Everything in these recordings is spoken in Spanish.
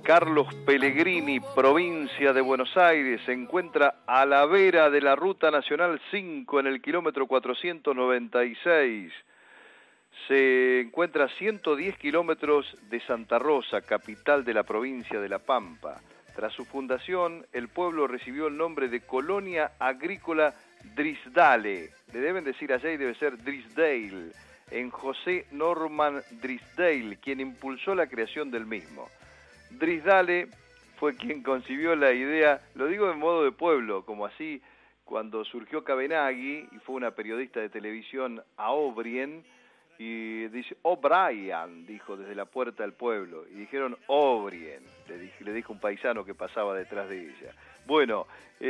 Carlos Pellegrini, provincia de Buenos Aires, se encuentra a la vera de la Ruta Nacional 5 en el kilómetro 496. Se encuentra a 110 kilómetros de Santa Rosa, capital de la provincia de La Pampa. Tras su fundación, el pueblo recibió el nombre de Colonia Agrícola Drisdale. Le deben decir allá y debe ser Drisdale, en José Norman Drisdale, quien impulsó la creación del mismo. Drisdale fue quien concibió la idea, lo digo en modo de pueblo, como así cuando surgió Cabenagui y fue una periodista de televisión a O'Brien, y dice O'Brien, dijo desde la puerta del pueblo, y dijeron O'Brien, le dijo un paisano que pasaba detrás de ella. Bueno,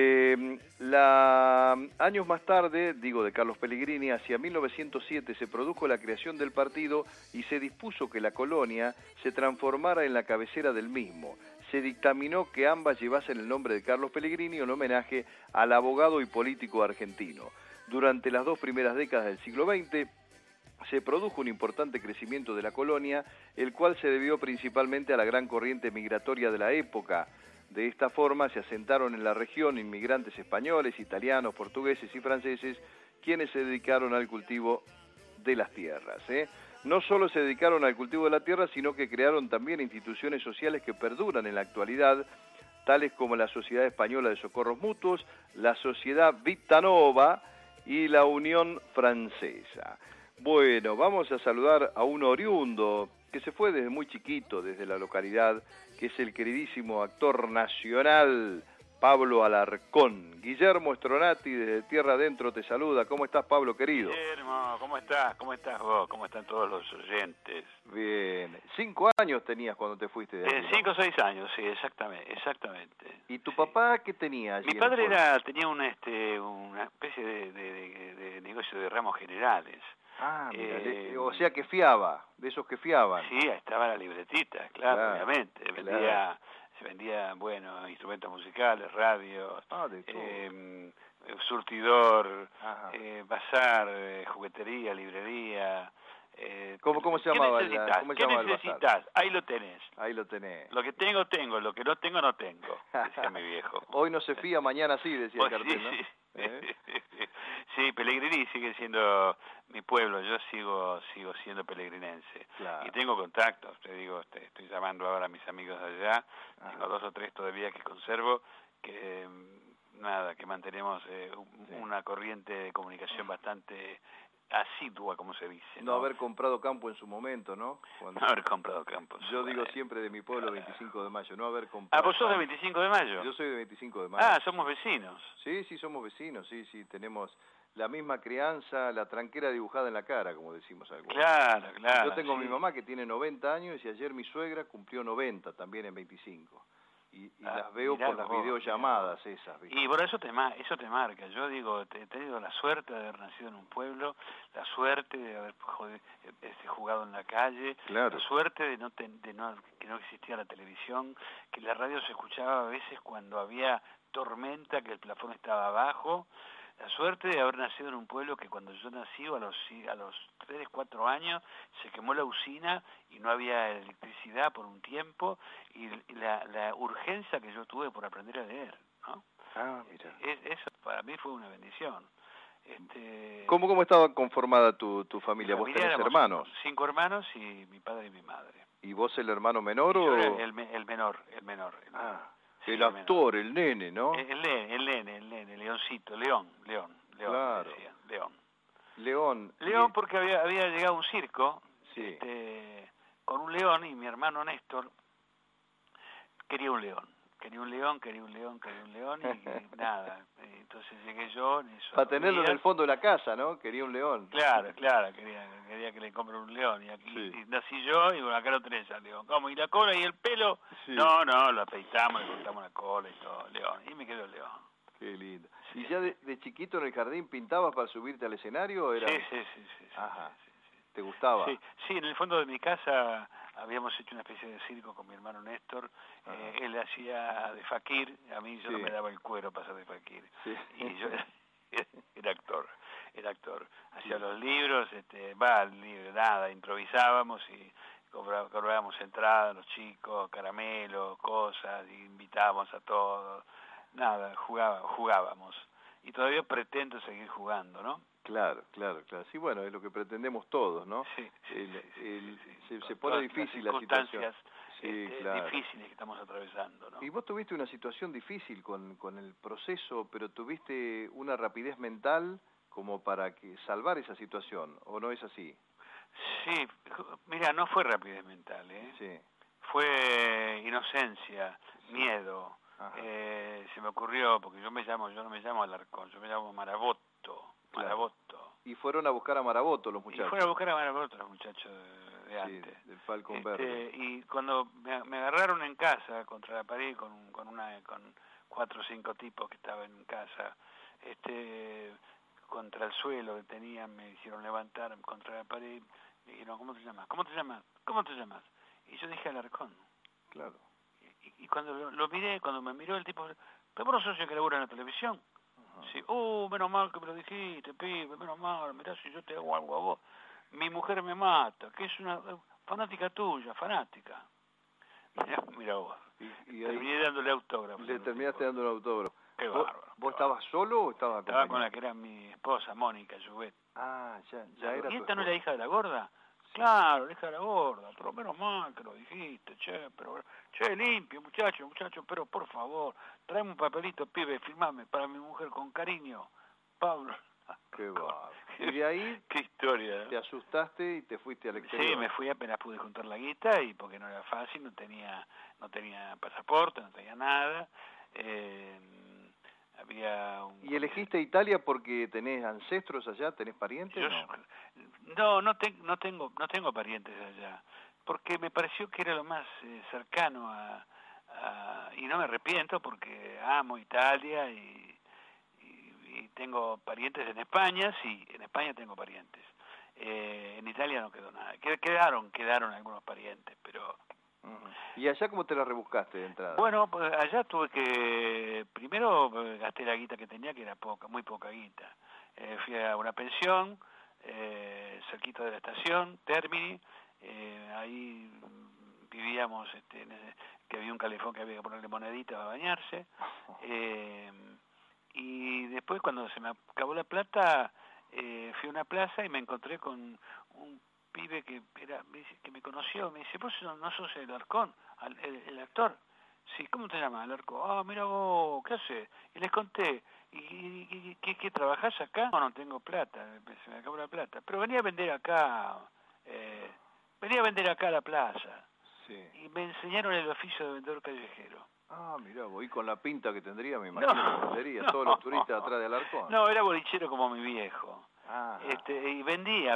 años más tarde, digo de Carlos Pellegrini, hacia 1907 se produjo la creación del partido y se dispuso que la colonia se transformara en la cabecera del mismo. Se dictaminó que ambas llevasen el nombre de Carlos Pellegrini en homenaje al abogado y político argentino. Durante las dos primeras décadas del siglo XX, se produjo un importante crecimiento de la colonia, el cual se debió principalmente a la gran corriente migratoria de la época. De esta forma se asentaron en la región inmigrantes españoles, italianos, portugueses y franceses, quienes se dedicaron al cultivo de las tierras. No solo se dedicaron al cultivo de la tierra, sino que crearon también instituciones sociales que perduran en la actualidad, tales como la Sociedad Española de Socorros Mutuos, la Sociedad Vitanova y la Unión Francesa. Bueno, vamos a saludar a un oriundo que se fue desde muy chiquito, desde la localidad, que es el queridísimo actor nacional Pablo Alarcón. Guillermo Stronati, desde Tierra Adentro, te saluda. ¿Cómo estás, Pablo, querido? Guillermo, ¿cómo estás? ¿Cómo estás vos? ¿Cómo están todos los oyentes? Bien. 5 años tenías cuando te fuiste de aquí, ¿no? 5 o 6 años, sí, exactamente. ¿Y tu papá qué tenía allí? Mi padre tenía una especie de negocio de ramos generales. Ah, mira, o sea que fiaba, de esos que fiaban. Sí, estaba la libretita, claro, obviamente. Se vendía, bueno, instrumentos musicales, radios, surtidor, bazar, juguetería, librería. ¿Cómo se llamaba? ¿Qué necesitas? Ahí lo tenés. Ahí lo tenés. Lo que tengo, tengo. Lo que no tengo, no tengo, decía mi viejo. Hoy no se fía, mañana sí, decía el cartel, ¿no? Sí. Sí, Pellegrini sigue siendo mi pueblo, yo sigo siendo pellegrinense. Claro. Y tengo contactos, te digo, estoy llamando ahora a mis amigos de allá, tengo 2 o 3 todavía que conservo, que mantenemos una corriente de comunicación bastante asidua, como se dice. No haber comprado campo en su momento, ¿no? No haber comprado campo. Yo digo siempre de mi pueblo, 25 de mayo, no haber comprado. Ah, ¿vos sos de 25 de mayo? Yo soy de 25 de mayo. Ah, somos vecinos. Sí, somos vecinos, sí, tenemos la misma crianza, la tranquera dibujada en la cara, como decimos algunos. Claro. Yo tengo mi mamá que tiene 90 años y ayer mi suegra cumplió 90, también en 25. Y las veo por las videollamadas esas, ¿viste? Y por eso te marca. Yo digo, he tenido la suerte de haber nacido en un pueblo, la suerte de haber jugado en la calle, claro. La suerte de que no existía la televisión, que la radio se escuchaba a veces cuando había tormenta, que el plafón estaba abajo. La suerte de haber nacido en un pueblo que cuando yo nací, a los 3, 4 años, se quemó la usina y no había electricidad por un tiempo, y la urgencia que yo tuve por aprender a leer, ¿no? Ah, mira. Eso para mí fue una bendición. ¿Cómo estaba conformada tu familia? ¿Vos tenés hermanos? 5 hermanos y mi padre y mi madre. ¿Y vos el hermano menor o...? Yo era el menor. Sí, el actor, el nene, ¿no? El nene, Leoncito, León, claro. decían, León, porque había llegado un circo, sí. Con un león, y mi hermano Néstor quería un león, y nada, entonces llegué yo en eso. Para tenerlo en el fondo de la casa, ¿no? Quería un león. Claro, quería que le compre un león, y aquí y nací yo, y bueno, acá lo tenés al león. ¿Cómo? ¿Y la cola y el pelo? Sí. No, lo afeitamos, le cortamos la cola y todo, león, y me quedó el león. Qué lindo. ¿Y ya de chiquito en el jardín pintabas para subirte al escenario? ¿O era... Sí. Ajá. ¿Te gustaba? Sí, en el fondo de mi casa habíamos hecho una especie de circo con mi hermano Néstor. Él hacía de faquir, a mí yo no me daba el cuero para hacer de faquir. Sí. Y yo era actor. Hacía los libros, improvisábamos y cobrábamos entrada a los chicos, caramelos, cosas, y invitábamos a todos, nada, jugábamos. Y todavía pretendo seguir jugando, ¿no? Claro. Sí, bueno, es lo que pretendemos todos, ¿no? Sí. Se pone difícil la situación. Sí, claro. Difíciles que estamos atravesando, ¿no? Y vos tuviste una situación difícil con el proceso, pero tuviste una rapidez mental como para salvar esa situación, ¿o no es así? Sí, mira, no fue rapidez mental, ¿eh? Sí. Fue inocencia, miedo. Se me ocurrió, porque yo no me llamo Alarcón, yo me llamo Marabotto. Claro. Y fueron a buscar a Marabotto los muchachos. Y fueron a buscar a Marabotto los muchachos de antes. Sí, del Falcon Verde. Y cuando me agarraron en casa contra la pared con 4 o 5 tipos que estaban en casa, contra el suelo que tenían, me hicieron levantar contra la pared, me dijeron, ¿cómo te llamas? ¿Cómo te llamas? ¿Cómo te llamas? Y yo dije Alarcón. Claro. Y cuando lo miré, cuando me miró el tipo, ¿pero vos no sos el que labura en la televisión? Sí, menos mal que me lo dijiste, pibe, menos mal, mirá si yo te hago algo a vos. Mi mujer me mata, que es una fanática tuya, fanática. Mirá vos. Y terminé dándole autógrafo. Le terminaste dando un autógrafo. Qué bárbaro. ¿Vos estabas solo o estabas Estaba acompañado? con la que era mi esposa, Mónica Jouvet. Ya era. ¿Y esta no es la hija de la gorda? Sí. Claro, la hija de la gorda, pero menos mal que lo dijiste, limpio, muchacho, pero por favor, tráeme un papelito, pibe, firmame para mi mujer con cariño, Pablo. Qué bárbaro. Y de ahí, qué historia, ¿no? Te asustaste y te fuiste al exterior. Sí, me fui apenas pude juntar la guita, y porque no era fácil, no tenía pasaporte, no tenía nada. ¿Y elegiste Italia porque tenés ancestros allá, tenés parientes? No tengo parientes allá, porque me pareció que era lo más cercano y no me arrepiento porque amo Italia y tengo parientes en España, sí, en España tengo parientes. En Italia no quedó nada. Quedaron algunos parientes, pero... ¿Y allá cómo te la rebuscaste de entrada? Bueno, pues allá tuve que... Primero gasté la guita que tenía, que era muy poca guita. Fui a una pensión, cerquita de la estación, Termini, ahí vivíamos, que había un calefón que había que ponerle moneditas para bañarse, y después cuando se me acabó la plata, fui a una plaza y me encontré con un pibe que me conoció, me dice, ¿vos no sos el Alarcón, el actor? Sí, ¿cómo te llamas, Alarcón? Mira vos, ¿qué haces? Y les conté, ¿y qué trabajás acá? No tengo plata, se me acabó la plata, pero venía a vender acá a la plaza. Sí. Y me enseñaron el oficio de vendedor callejero. Mirá, vos, y con la pinta que tendría, me imagino que vendería todos los turistas atrás de Alarcón. No, era bolichero como mi viejo. Y vendía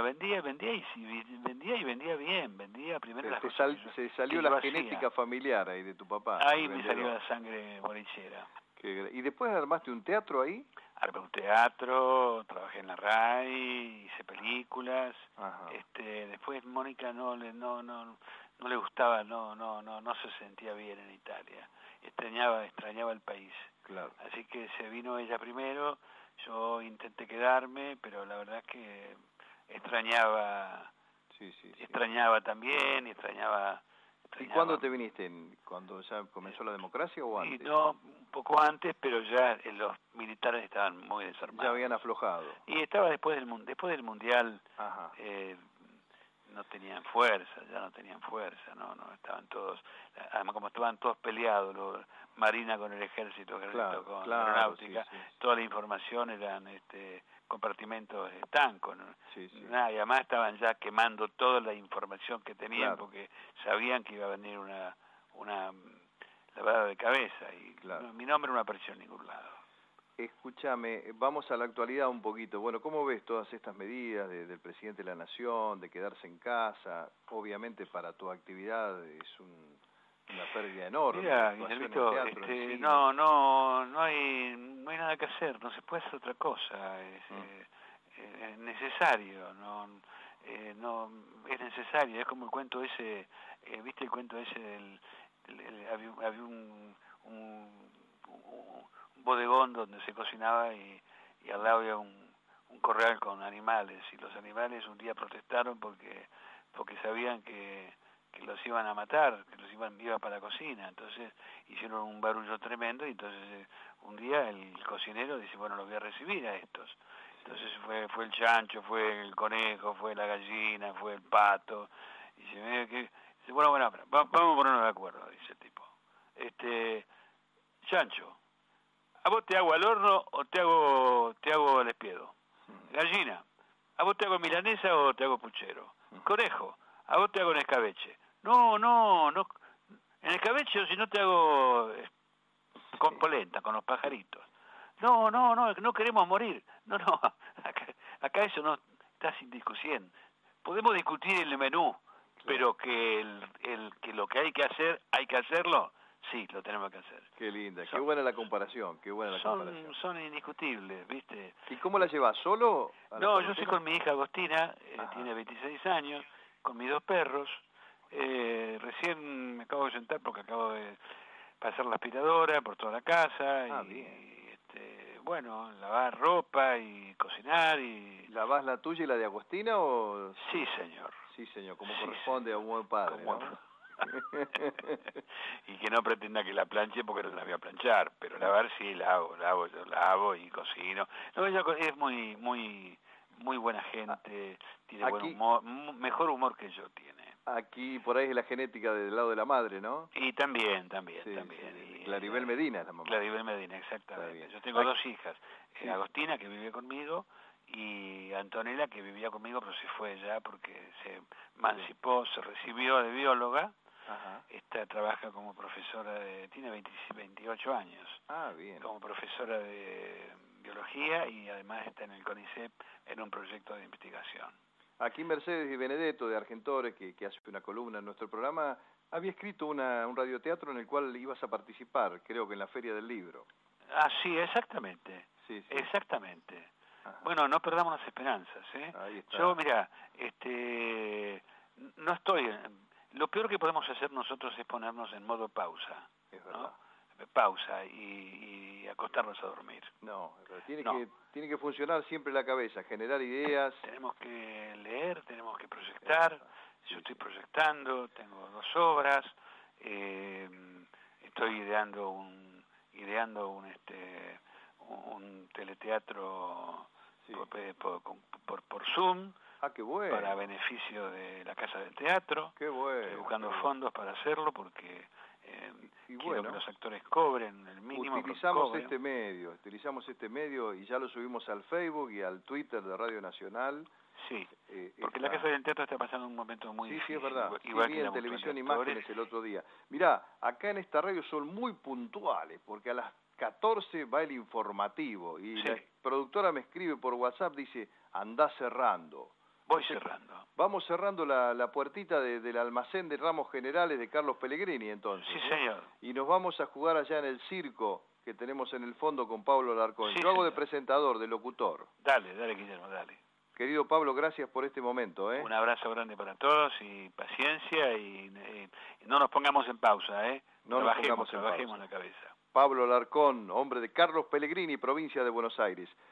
y vendía bien, vendía primero las cosas. Se salió la genética familiar ahí de tu papá. Ahí me salió la sangre bolichera. ¿Y después armaste un teatro ahí? Armé un teatro, trabajé en la RAI, hice películas. Después Mónica no le gustaba, no se sentía bien en Italia. Extrañaba el país. Claro. Así que se vino ella primero, yo intenté quedarme, pero la verdad es que extrañaba también, ¿Y cuándo te viniste? ¿Cuando ya comenzó la democracia o antes? No, un poco antes, pero ya los militares estaban muy desarmados. Ya habían aflojado. Y estaba después del Mundial. No tenían fuerza, no estaban todos, además como estaban todos peleados, Marina con el ejército con la aeronáutica, toda la información eran compartimentos estancos, ¿no? Y además estaban ya quemando toda la información que tenían, porque sabían que iba a venir una lavada de cabeza, y mi nombre no apareció en ningún lado. Escúchame, vamos a la actualidad un poquito. Bueno, ¿cómo ves todas estas medidas del presidente de la Nación, de quedarse en casa? Obviamente para tu actividad es una pérdida enorme. Mira, Guillermito, no hay nada que hacer, no se puede hacer otra cosa. Es necesario, es necesario. Es como el cuento ese, ¿viste el cuento ese había un bodegón donde se cocinaba y al lado había un corral con animales, y los animales un día protestaron porque sabían que los iban a matar, que los iba para la cocina. Entonces hicieron un barullo tremendo y entonces un día el cocinero dice, bueno, los voy a recibir a estos. Entonces fue el chancho, fue el conejo, fue la gallina, fue el pato. Y dice, bueno, vamos a ponernos de acuerdo, dice el tipo. Chancho, ¿a vos te hago al horno o te hago al espiedo? Gallina, ¿a vos te hago milanesa o te hago puchero? Conejo, ¿a vos te hago en escabeche? No, en escabeche o si no te hago con polenta, con los pajaritos. No queremos morir. No, acá eso no está sin discusión. Podemos discutir el menú, pero que que lo que hay que hacerlo, sí, lo tenemos que hacer. Qué linda, qué buena la comparación, Son indiscutibles, ¿viste? ¿Y cómo la llevas? ¿Solo? No, yo soy con mi hija Agostina, tiene 26 años, con mis 2 perros. Recién me acabo de sentar porque acabo de pasar la aspiradora por toda la casa bueno, lavar ropa y cocinar y... ¿Lavás la tuya y la de Agostina o...? Sí, señor. Sí, señor, como corresponde a un buen padre, ¿no? Y que no pretenda que la planche porque no la voy a planchar, pero lavar sí lavo y cocino. No, ella es muy buena gente, tiene buen humor, mejor humor que yo tiene. Aquí por ahí es la genética del lado de la madre, ¿no? Y también. Sí. Claribel Medina es la mamá. Claribel Medina, exactamente. Yo tengo 2 hijas, Agostina, que vive conmigo, y Antonella, que vivía conmigo, pero se fue ya porque se emancipó, se recibió de bióloga. Ajá. Trabaja como profesora tiene 28 años. Bien. Como profesora de biología y además está en el CONICET en un proyecto de investigación. Aquí Mercedes Di Benedetto de Argentores, que hace una columna en nuestro programa, había escrito un radioteatro en el cual ibas a participar, creo que en la Feria del Libro. Sí, exactamente. Sí. Exactamente. Ajá. Bueno, no perdamos las esperanzas, Ahí está. Yo, mira, no estoy... Lo peor que podemos hacer nosotros es ponernos en modo pausa. Es verdad. ¿No? Pausa y acostarnos a dormir. No, tiene que funcionar siempre la cabeza, generar ideas. Tenemos que leer, tenemos que proyectar. Yo estoy proyectando, tengo 2 obras, estoy ideando un teleteatro por Zoom. Qué bueno. Para beneficio de la Casa del Teatro. Qué bueno. Estoy buscando fondos para hacerlo porque quiero que los actores cobren el mínimo. Utilizamos este medio y ya lo subimos al Facebook y al Twitter de Radio Nacional. Sí, porque la Casa del Teatro está pasando un momento muy difícil. Sí, es verdad. Igual vi que en televisión imágenes el otro día. Mirá, acá en esta radio son muy puntuales, porque a las 14 va el informativo y la productora me escribe por WhatsApp, dice, andá cerrando. Voy cerrando. Vamos cerrando la puertita del almacén de ramos generales de Carlos Pellegrini, entonces. Sí, señor. Y nos vamos a jugar allá en el circo que tenemos en el fondo con Pablo Alarcón. Sí, yo hago señor. De presentador, de locutor. Dale, Guillermo, dale. Querido Pablo, gracias por este momento. Un abrazo grande para todos y paciencia y no nos pongamos en pausa, Trabajemos la cabeza. Pablo Alarcón, hombre de Carlos Pellegrini, provincia de Buenos Aires.